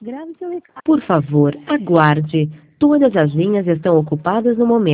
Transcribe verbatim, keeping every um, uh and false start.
Grave seu recado. Por favor, aguarde. Todas as linhas estão ocupadas no momento.